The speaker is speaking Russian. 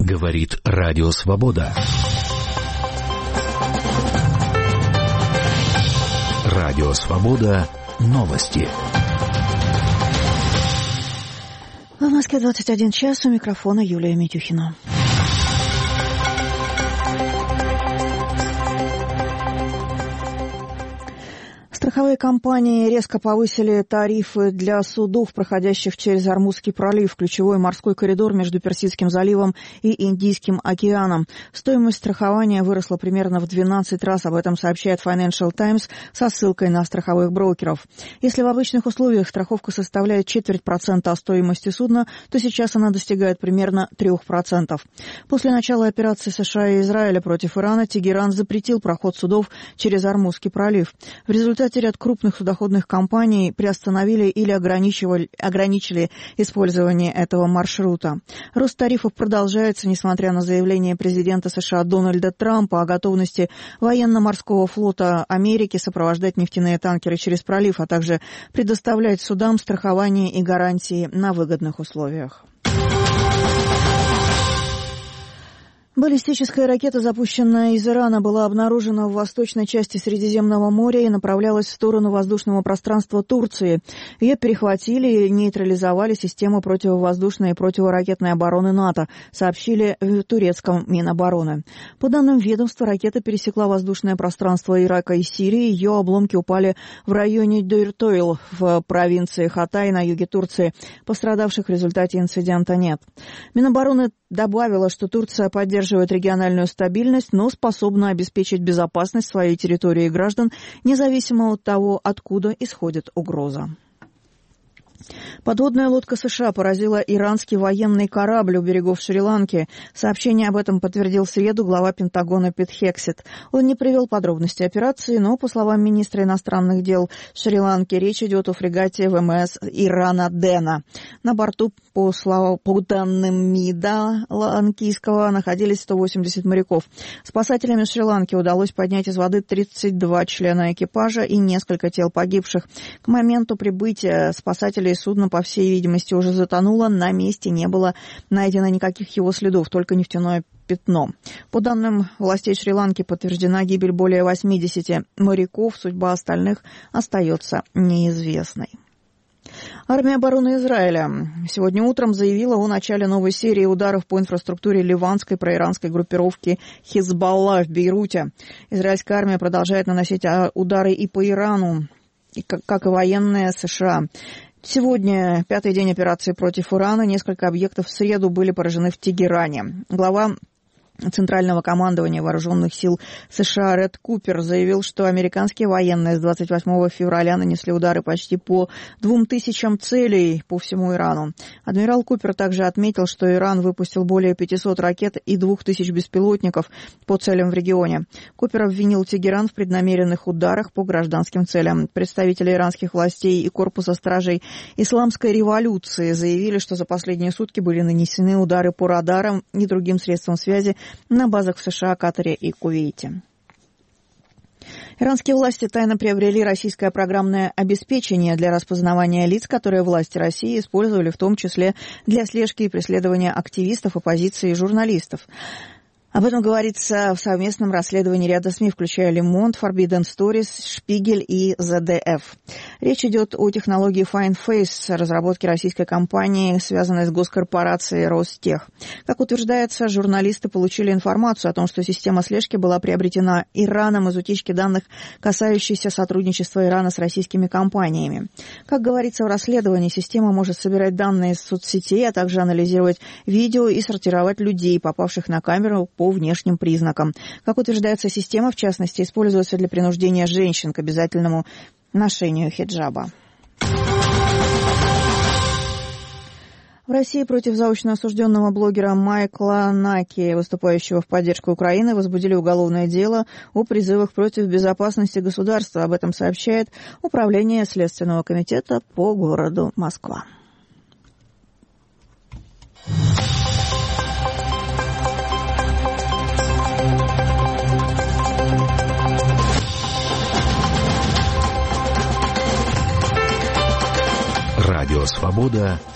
Говорит Радио Свобода. Радио Свобода. Новости. В Москве 21 час. У микрофона Юлия Митюхина. Страховые компании резко повысили тарифы для судов, проходящих через Ормузский пролив, ключевой морской коридор между Персидским заливом и Индийским океаном. Стоимость страхования выросла примерно в 12 раз, об этом сообщает Financial Times со ссылкой на страховых брокеров. Если в обычных условиях страховка составляет 0,25% стоимости судна, то сейчас она достигает примерно 3%. После начала операции США и Израиля против Ирана Тегеран запретил проход судов через Ормузский пролив. В результате ряд крупных судоходных компаний приостановили или ограничили использование этого маршрута. Рост тарифов продолжается, несмотря на заявление президента США Дональда Трампа о готовности военно-морского флота Америки сопровождать нефтяные танкеры через пролив, а также предоставлять судам страхование и гарантии на выгодных условиях. Баллистическая ракета, запущенная из Ирана, была обнаружена в восточной части Средиземного моря и направлялась в сторону воздушного пространства Турции. Ее перехватили и нейтрализовали системы противовоздушной и противоракетной обороны НАТО, сообщили в турецком Минобороны. По данным ведомства, ракета пересекла воздушное пространство Ирака и Сирии. Ее обломки упали в районе Дюртойл в провинции Хатай на юге Турции. Пострадавших в результате инцидента нет. Минобороны добавила, что Турция поддерживает региональную стабильность, но способна обеспечить безопасность своей территории и граждан, независимо от того, откуда исходит угроза. Подводная лодка США поразила иранский военный корабль у берегов Шри-Ланки. Сообщение об этом подтвердил в среду глава Пентагона Пит Хексет. Он не привел подробности операции, но, по словам министра иностранных дел Шри-Ланки, речь идет о фрегате ВМС Ирана Дэна. На борту, по данным МИДа ланкийского, находились 180 моряков. Спасателями Шри-Ланки удалось поднять из воды 32 члена экипажа и несколько тел погибших. К моменту прибытия спасателей судно, по всей видимости, уже затонуло. На месте не было найдено никаких его следов, только нефтяное пятно. По данным властей Шри-Ланки, подтверждена гибель более 80 моряков. Судьба остальных остается неизвестной. Армия обороны Израиля сегодня утром заявила о начале новой серии ударов по инфраструктуре ливанской проиранской группировки Хизбалла в Бейруте. Израильская армия продолжает наносить удары и по Ирану, как и военные США. Сегодня, пятый день операции против Ирана, несколько объектов в среду были поражены в Тегеране. Глава Центрального командования вооруженных сил США Ред Купер заявил, что американские военные с 28 февраля нанесли удары почти по 2000 целей по всему Ирану. Адмирал Купер также отметил, что Иран выпустил более 500 ракет и 2000 беспилотников по целям в регионе. Купер обвинил Тегеран в преднамеренных ударах по гражданским целям. Представители иранских властей и корпуса стражей исламской революции заявили, что за последние сутки были нанесены удары по радарам и другим средствам связи на базах в США, Катаре и Кувейте. Иранские власти тайно приобрели российское программное обеспечение для распознавания лиц, которые власти России использовали в том числе для слежки и преследования активистов, оппозиции и журналистов. Об этом говорится в совместном расследовании ряда СМИ, включая Le Monde, Forbidden Stories, Шпигель и ZDF. Речь идет о технологии Fine Face, разработке российской компании, связанной с госкорпорацией Ростех. Как утверждается, журналисты получили информацию о том, что система слежки была приобретена Ираном из утечки данных, касающейся сотрудничества Ирана с российскими компаниями. Как говорится в расследовании, система может собирать данные из соцсетей, а также анализировать видео и сортировать людей, попавших на камеру по внешним признакам. Как утверждается, система, в частности, используется для принуждения женщин к обязательному ношению хиджаба. В России против заочно осужденного блогера Майкла Наки, выступающего в поддержку Украины, возбудили уголовное дело о призывах против безопасности государства. Об этом сообщает Управление Следственного комитета по городу Москва. Радио «Свобода»